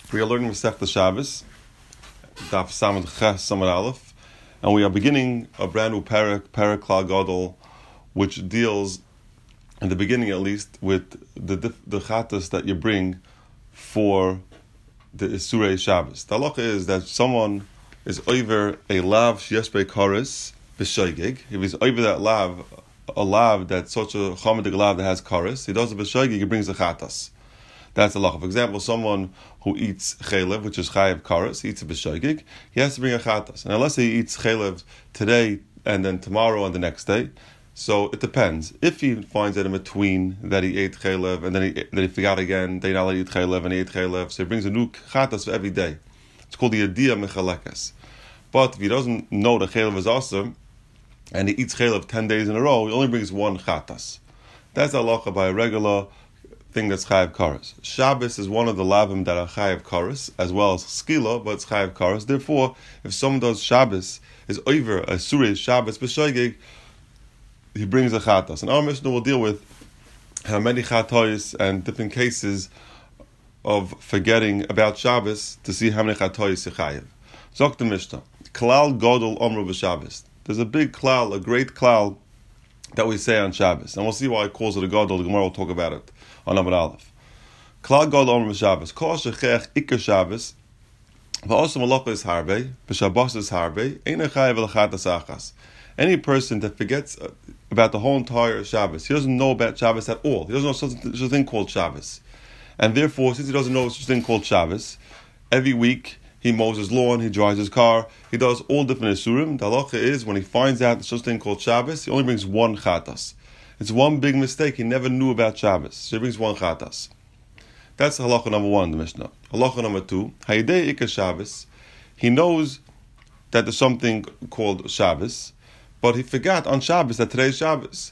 We are learning Masechta Shabbos, Daf Samad Ches Samad Aleph, and we are beginning a brand new parak Klal Gadol, which deals, in the beginning at least, with the chatas that you bring for the Isurei Shabbos. The halacha is that someone is over a lav sheyesbe kares b'shoigig. If he's over that lav, a lav that's such a chamadik lav that has kares, he does it b'shoigig, he brings the chatas. That's the halacha. For example, someone who eats chaylev, which is chayav kares, he eats a b'shoigig, he has to bring a chatas. And unless he eats chaylev today and then tomorrow and the next day, so it depends. If he finds that in between that he ate chaylev and then he forgot again, they not let you eat chaylev and he ate chaylev, so he brings a new chatas for every day. It's called the yediyah mechalekes. But if he doesn't know the chaylev is awesome and he eats chaylev 10 days in a row, he only brings one chatas. That's the halacha by a regular thing that's chayav kares. Shabbos is one of the lavim that are chayav kares, as well as skila, but it's chayav kares. Therefore, if someone does Shabbos, is over a surah Shabbos b'shoigig, he brings a chatas. And our Mishnah will deal with how many chatois and different cases of forgetting about Shabbos to see how many chatois you chayav. Zok the Mishnah, klal gadol omru b'Shabbos. There's a big klal, a great klal that we say on Shabbos, and we'll see why it calls it a gadol. The Gemara will talk about it on Amud Aleph. Klal gadol omru b'Shabbos. Kol shechech ikar Shabbos. Va'osam malacha is harbe. B'Shabbos is harbe. Ein chayav l'chatas achas. Any person that forgets about the whole entire Shabbos, he doesn't know about Shabbos at all. He doesn't know such a thing called Shabbos. And therefore, since he doesn't know such a thing called Shabbos, every week he mows his lawn, he drives his car, he does all different isurim. The halacha is, when he finds out such a thing called Shabbos, he only brings one chatas. It's one big mistake. He never knew about Shabbos, so he brings one chatas. That's halacha number one in the Mishnah. Halacha number two, hayidei ikar Shabbos. He knows that there's something called Shabbos, but he forgot on Shabbos that today's Shabbos.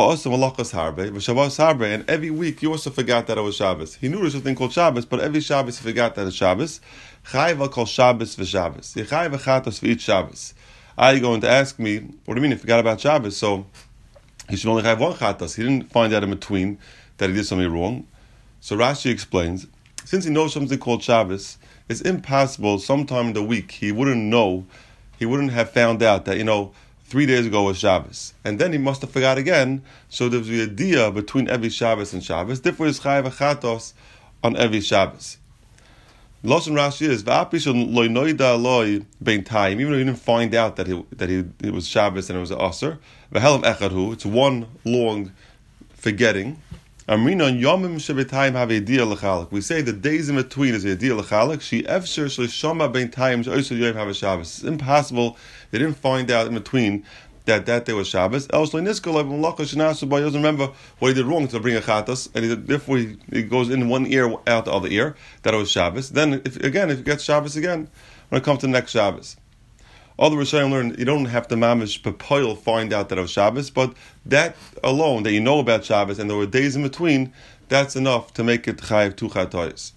And every week he also forgot that it was Shabbos. He knew there was something called Shabbos, but every Shabbos he forgot that it's Shabbos. Chayva called Shabbos for Shabbos. Chayva chatas for each Shabbos. Are you going to ask me, what do you mean he forgot about Shabbos? So he should only have one chatas. He didn't find out in between that he did something wrong. So Rashi explains, since he knows something called Shabbos, it's impossible sometime in the week he wouldn't have found out that, 3 days ago was Shabbos. And then he must have forgot again, so there was a idea between every Shabbos and Shabbos. Therefore, is chayav chatos on every Shabbos. Lashon Rashi is v'apishon loy noida loy bein time, even though he didn't find out that it was Shabbos and it was an aser. V'helam echadhu, it's one long forgetting. Amrinon yomim shebetayim have idea lechalak. We say the days in between is idea lechalak. She efsher shlishama bein time also yom have a Shabbos. It's impossible. They didn't find out in between that day was Shabbos. Else he doesn't remember what he did wrong to bring a chatas, and therefore he goes in one ear out the other ear that it was Shabbos. Then if he gets Shabbos again when it comes to the next Shabbos. All the Rishonim learn you don't have to mamish pepoil find out that it was Shabbos, but that alone, that you know about Shabbos and there were days in between, that's enough to make it chayav two chatois.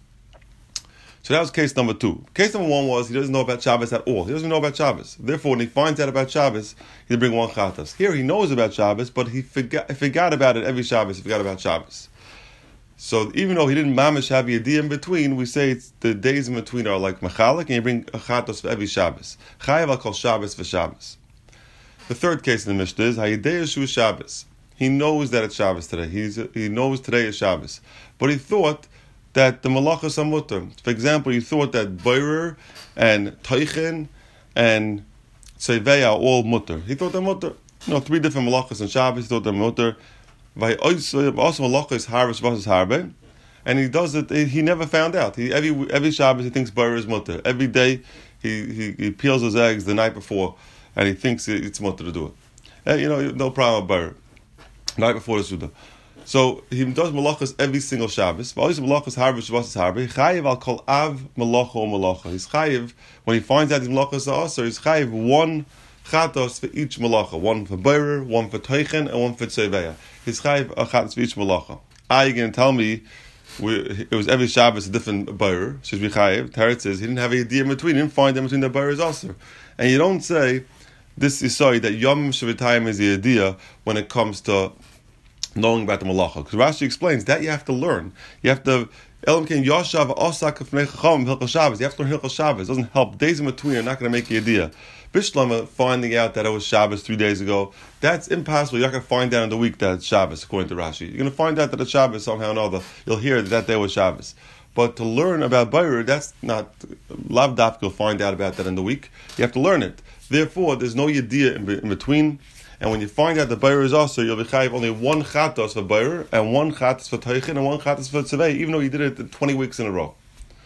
So that was case number two. Case number one was he doesn't know about Shabbos at all. He doesn't know about Shabbos. Therefore, when he finds out about Shabbos, he'll bring one chatas. Here he knows about Shabbos, but he forgot about it every Shabbos. He forgot about Shabbos. So even though he didn't mamish have a idea in between, we say it's the days in between are like machalik, and you bring a chatas for every Shabbos. Chayav al kol Shabbos for Shabbos. The third case in the Mishnah is hayidei shu Shabbos. He knows that it's Shabbos today. He knows today is Shabbos, but he thought that the malachas are mutter. For example, you thought that boirer and teichen and tzevei are all mutter. He thought they're mutter. 3 different malachas in Shabbos. He thought they're mutter. Also malacha is harvest versus harbe, and he does it. He never found out. Every Shabbos he thinks boirer is mutter. Every day he peels his eggs the night before, and he thinks it's mutter to do it. No problem with boirer. Night before the suda. So he does malachas every single Shabbos. Always malachas harvest versus harbe. Chayiv al kol av malacha or malacha. He's chayiv when he finds out his malachas are also. He's chayiv one chatos for each malacha. One for boirer, one for teichen, and one for tzeveya. He's chayiv a chatos for each malacha. Are you going to tell me it was every Shabbos a different boirer? Should be chayiv. Teretz says he didn't have a idea in between. He didn't find them between the boirers also. And you don't say this is sorry that yom shavitayim is the idea when it comes to knowing about the malacha. Because Rashi explains that you have to learn. You have to. You have to learn Hilchos Shabbos. It doesn't help. Days in between are not going to make you a idea. Bishlama finding out that it was Shabbos 3 days ago, that's impossible. You're not going to find out in the week that it's Shabbos, according to Rashi. You're going to find out that it's Shabbos somehow or another. You'll hear that day was Shabbos. But to learn about Bayer, that's not lav dafka. You'll find out about that in the week. You have to learn it. Therefore, there's no yediyah in between. And when you find out the Bayer is also, you'll be chayiv only one chatos for Bayer, and one chatos for Teichin, and one chatos for Tzavei, even though you did it 20 weeks in a row.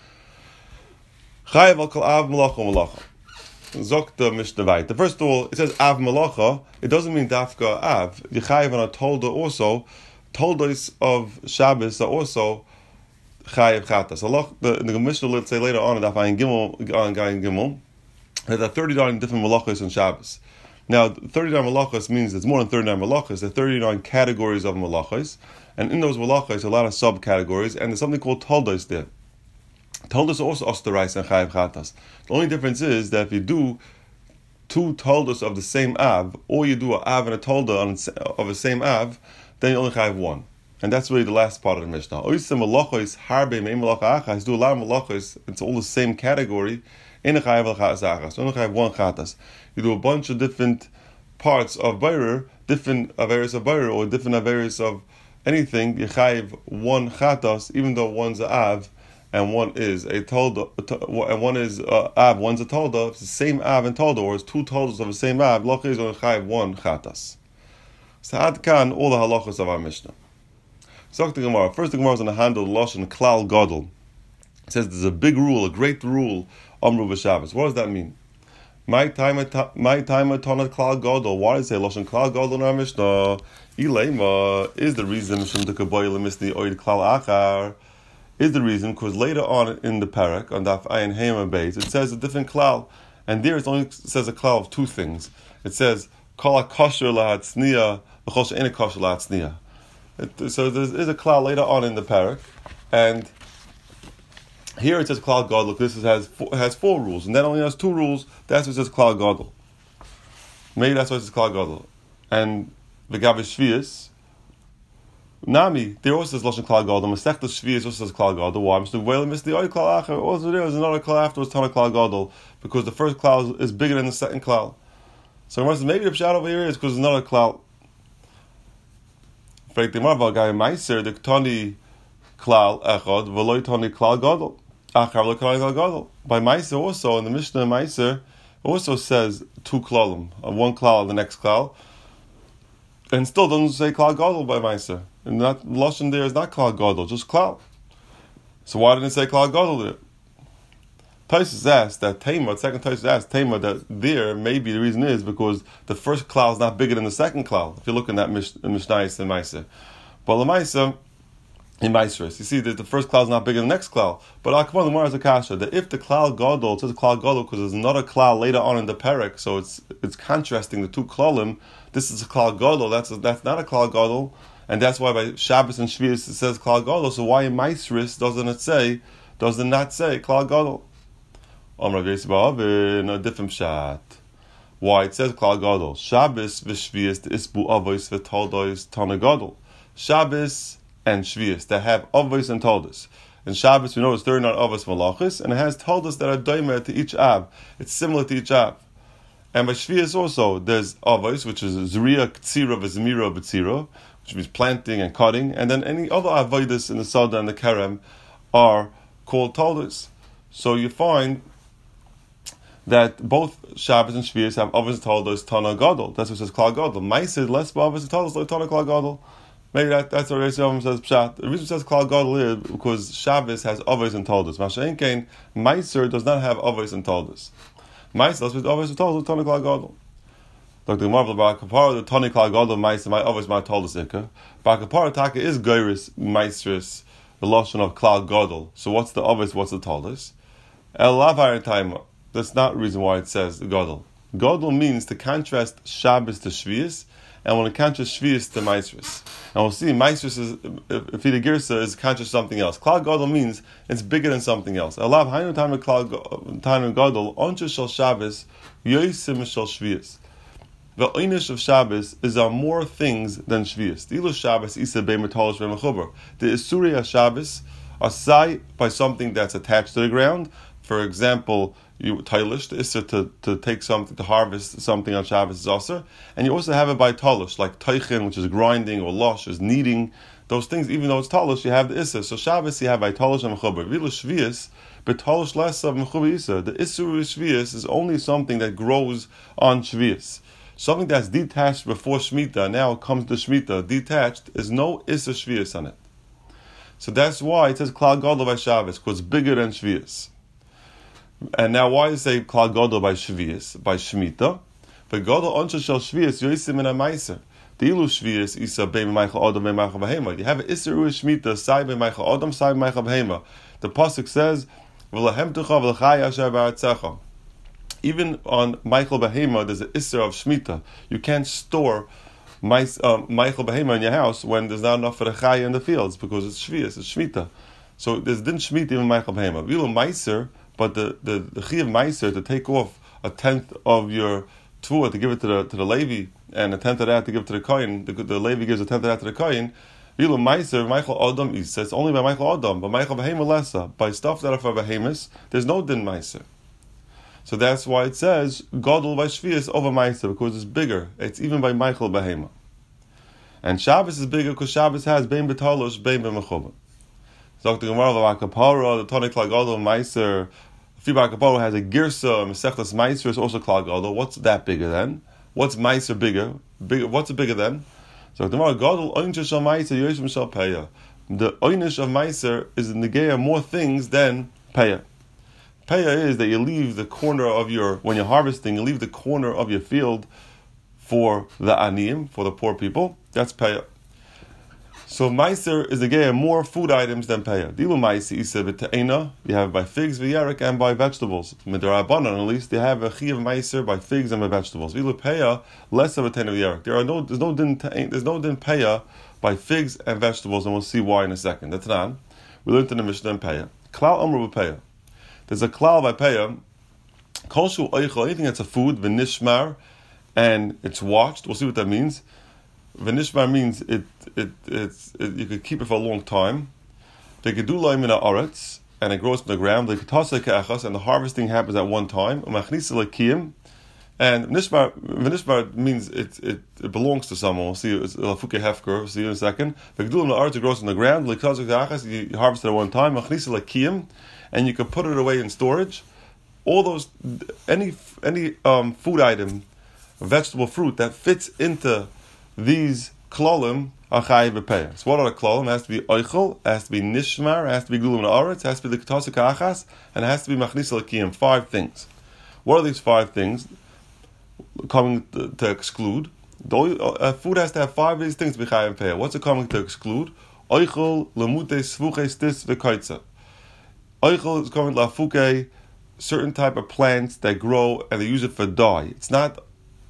Chayiv al kol av malacha malacha. Zok the Mishnah Vayit. First of all, it says av malacha. It doesn't mean dafka av. You chayiv on a tolda also. Toldos of Shabbos are also chayiv chatas. The Mishnah will say later on in Daf Ayin Gimel that there are 39 different malachos in Shabbos. Now, 39 malachos means it's more than 39 malachos. There are 39 categories of malachos, and in those malachos, a lot of subcategories, and there's something called toldos there. Toldos are also osterais and chayiv chatas. The only difference is that if you do two toldos of the same av, or you do an av and a tolda of the same av, then you only chayiv one. And that's really the last part of the Mishnah. Oisem malachos harbe me'im malacha achas. Do a lot of malachos. It's all the same category. In a chayiv chatas achas. You only chayiv one chatas. You do a bunch of different parts of Bayer, different averis of Bayer, or different averis of anything. You chayiv one chatas, even though one's a av and one is a tolda, and one is av, one's a tolda. It's the same av and tolda, or it's two toldas of the same av. Locha is only chayiv one chatas. So ad kan all the halachas of our Mishnah. So the Gemara. First, the Gemara is going to handle lashon klal gadol. It says there's a big rule, a great rule, Amru b'Shabbos. What does that mean? My time tonat klal gadol. Why does it say lashon klal gadol in our Mishnah? Ilema is the reason Mishum de Kaboy lemisni oid klal achar is the reason because later on in the parak on Daf Ayin Hema Beis it says a different klal, and there it only says a klal of two things. It says kol kosher lahatzniya v'chol she'ein kosher lahatzniya. So there is a klal later on in the parak, and here it says klal gadol. Look, this has four rules, and that only has two rules. That's what it says klal gadol. Maybe that's why it says klal gadol. And the Gabi Shvius, Nami, there also says lashon klal gadol. Masechta Shvius also says klal gadol. Why? Mr. Whale missed the oil klal acher. Also there is another klal afterwards, ton of klal gadol, because the first klal is bigger than the second klal. So maybe the pshat over here is because there's another klal. The Tani klal echad v'loy Tani klal gadol achar v'loy klal gadol. By Meiser also in the Mishnah Meiser also says two klalim, one klal and the next klal, and still doesn't say klal gadol by Meiser. And that lashon there is not klal gadol, just klal. So why didn't it say klal gadol there? Taisus asked that Tema, second Taisus asked Tema that there maybe the reason is because the first klal is not bigger than the second klal. If you look in that Mishnayis and Meiser, but Lamaisa in Meiseris, you see that the first klal is not bigger than the next klal. But Akbar the Mar is a kasha that if the klal gadol, it says klal gadol because there's another klal later on in the parak, so it's contrasting the two klalim. This is a klal gadol. That's not a klal gadol, and that's why by Shabbos and Shvius it says klal gadol. So why in Meiseris does it not say klal gadol? Amar Yisrael in a different shat. Why it says klal gadol? Shabbos v'Shvius isbu avos v'toldos tana gadol. Shabbos and Shvius that have avos and toldos. And Shabbos we know it's 39 avos malachis, and it has toldos that are doimer to each av. It's similar to each av. And by Shvius also there's avos, which is zriya ktsira v'zmira b'tzira, which means planting and cutting, and then any other avodas in the Sada and the Kerem are called toldos. So you find that both Shabbos and Shvius have avos and toldos tana gadol. That's what it says klal gadol. Meiser less avos and toldos like tana klal gadol. Maybe that's what Reis says pshat. The reason it says klal gadol is because Shabbos has avos and toldos. Masha'en kein Meiser does not have avos and toldos. Meiser with avos and toldos tana klal gadol. Dr. Marvel Bakapara the tana klal gadol Meiser my avos my toldos ikka. Bakapara taka is geiris Meiseris the lashon of klal gadol. So what's the avos? What's the toldos? El lavar taima. That's not the reason why it says gadol. Gadol means to contrast Shabbos to Shvius, and when it contrasts Shvius to Meiseris. And we'll see Meiseris is, if the Girsa is contrast something else. Klal gadol means it's bigger than something else. Alav hainu time klal gadol oncha shel Shabbos yoisim shel Shvius. The einish of Shabbos is on more things than Shvius. The Ilu Shabbos isa bei metalish v'mechuber. The Isuri Shabbos are sai by something that's attached to the ground. For example, you tailish, the Isser to take something, to harvest something on Shabbos is also. And you also have it by talish, like teichin, which is grinding, or losh, is kneading. Those things, even though it's talish, you have the Isser. So Shabbos you have by talish and mechuber. Vilu Shvius, but talish less of mechuber Isser. The Isur Shvius is only something that grows on Shvius. Something that's detached before Shemitah, now it comes to Shemitah, detached, is no Isser Shvius on it. So that's why it says Klal Gadol by Shabbos, because it's bigger than Shvius. And now why does it say Klal Gadol by Shvius, by Shemitah? But Gadol Onsha Shel Shvius, Yoisim in a Meiser. The Ilu Shvius, Isa Bei Meichel Adam, Bei Meichel Behema. You have an Isser Shemitah, Sai Bei Meichel Adam, Sai Bei Meichel Behema. The Pasuk says, V'lahem Tucha V'lachai Asher Ba'atzecha. Even on Meichel Behema, there's an Isser of Shemitah. You can't store Meichel Behema in your house when there's not enough for the Chaya in the fields, because it's Shvius, it's Shemitah. So there's din Shemitah even Meichel Behema. Vilu Meiser, but the Chi of Meiser, to take off a tenth of your Tvua, to give it to the Levi, and a tenth of that to give it to the Kohen, the Levi gives a tenth of that to the Kohen. Vilu Meiser, Meichel Adam, he says only by Meichel Adam, but Meichel Behema Lessa. By stuff that are for Behemoths, there's no din Meiser. So that's why it says Gadol by Shvius over Meiser, because it's bigger. It's even by Meichel Behema. And Shabbos is bigger because Shabbos has Bein B'talosh, Bein B'mechuber. So the Gemara of Akapara, the Tonic Klal Gadol, Meiser. Fiba Akapara has a Girsa, Mesechtas Meiser is also Klal Gadol. What's that bigger than? What's Meiser bigger? What's it bigger than? So the Gemara Gadol Oinish Shel Meiser, Yoshim Shel Peya. The Oinish of Meiser is in the Geya more things than Peya. Peya is that you leave the corner of when you're harvesting, you leave the corner of your field for the aniyim, for the poor people. That's Peya. So Meiser is the Geya more food items than Peya. Dilu Meiser Isa B'Te'ena, you have by figs, v'yarek, and by vegetables. Midarabanan, at least, they have a Chi of Meiser by figs and by vegetables. Dilu Peya, less of a Te'ena v'yarek. There's no din Peya by figs and vegetables, and we'll see why in a second. That's not. We learned in the Mishnah in Peya. Klal Amru B'Peya. There's a klal by Peya, Kolshu Oichel, anything that's a food, v'nishmar, and it's watched. We'll see what that means. V'nishmar means you could keep it for a long time. They could do loim in aretz, and it grows from the ground. They could toss it ke'achas, and the harvesting happens at one time. Umachnisa lekiyim, and v'nishmar means it belongs to someone. We'll see. It's lafuke hefker. We'll see in a second. They could do in the aretz, it grows from the ground. They toss it ke'achas, you harvest it at one time. Umachnisa lekiyim. And you can put it away in storage. All those, any food item, vegetable, fruit that fits into these klolim are chayiv b'peya. So what are the klolim? It has to be oichel, it has to be nishmar, it has to be glulim na'aretz, it has to be the ketosik achas, and it has to be machnisa l'kiyim. 5 things. What are these 5 things coming to exclude? Food has to have 5 of these things to be chayiv b'peya. What's it coming to exclude? Oichel, lemute, svuche, stis, v'kaitza. Oichel is coming lafuke, certain type of plants that grow and they use it for dye. It's not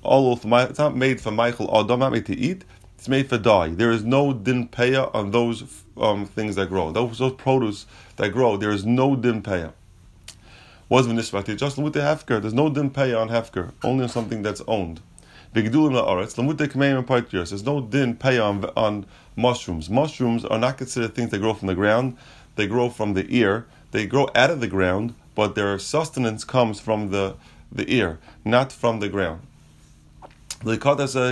made for Meichel Adam, not made to eat. It's made for dye. There is no din peya on those things that grow. Those produce that grow, there is no din peya. What's v'nishmati? Just lamute hefker. There's no din peya on hefker, only on something that's owned. V'gedulim la'aretz lamute kmeim and patrios. There's no din peya on mushrooms. Mushrooms are not considered things that grow from the ground. They grow from the ear. They grow out of the ground, but their sustenance comes from the ear, not from the ground. And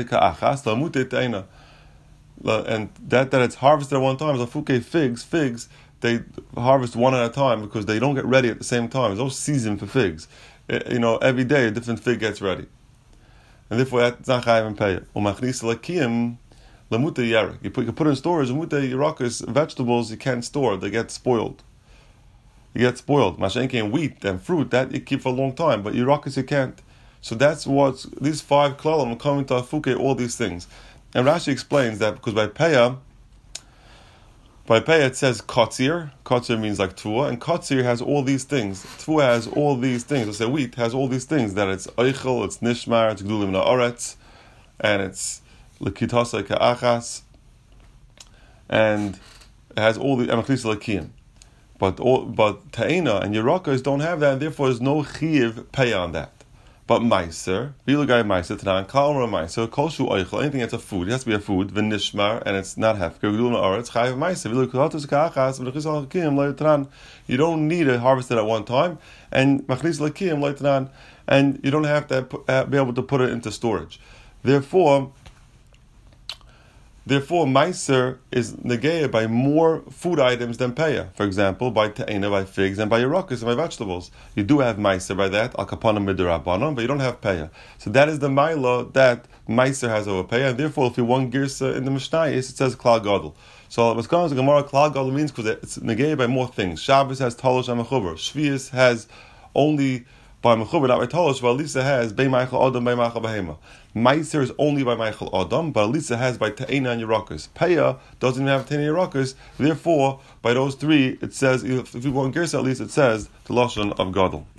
that it's harvested at one time. Lafuke figs, they harvest one at a time because they don't get ready at the same time. There's no season for figs. Every day a different fig gets ready. And therefore that's not chayav and peya. You put in storage, vegetables you can't store, they get spoiled. Mashenke wheat and fruit, that you keep for a long time, but Yirakas you can't. So that's what these 5 klalim are coming to afuke, all these things. And Rashi explains that because by peya it says kotzir. Kotzir means like tvua, and kotzir has all these things. Tvua has all these things. Let's say wheat has all these things, that it's oichel, it's nishmar, it's gdulim na'aretz, and it's lekitasa ka'achas, and it has all the emachlisa lakiyim. But ta'ena and Yerakas don't have that, and therefore there's no chiv pay on that. But meiser, bilugai meiser, tanan kalmar meiser, kolshu oichel, anything that's a food, it has to be a food, v'nishmar, and it's not hefker, gedul na'aretz, chayiv meiser, bilugai kachas, v'nechis alakim, lo'yitran. You don't need to harvest it at one time, and machlis lakim, lo'yitran, and you don't have to be able to put it into storage. Therefore, meiser is negated by more food items than peya. For example, by te'ena, by figs, and by yerakos, and by vegetables. You do have meiser by that, al kapanim midrabanon, but you don't have peya. So that is the maila that meiser has over peya, and therefore, if you want girsa in the Mishnayos, it says klal gadol. So what's going on is the Gemara klal gadol means because it's negated by more things. Shabbos has talosh and mechuber. Shvius has only by mechuber, not by talosh, but Elisa has bei meichel adam, bei meichel behema. Meiser is only by Michael Adam, but Elisa has by Ta'ena and Yerakos. Peya doesn't even have Ta'ena and Yerakos. Therefore, by those three, it says, if we want Gersa, at least it says the Lashon of Gadol.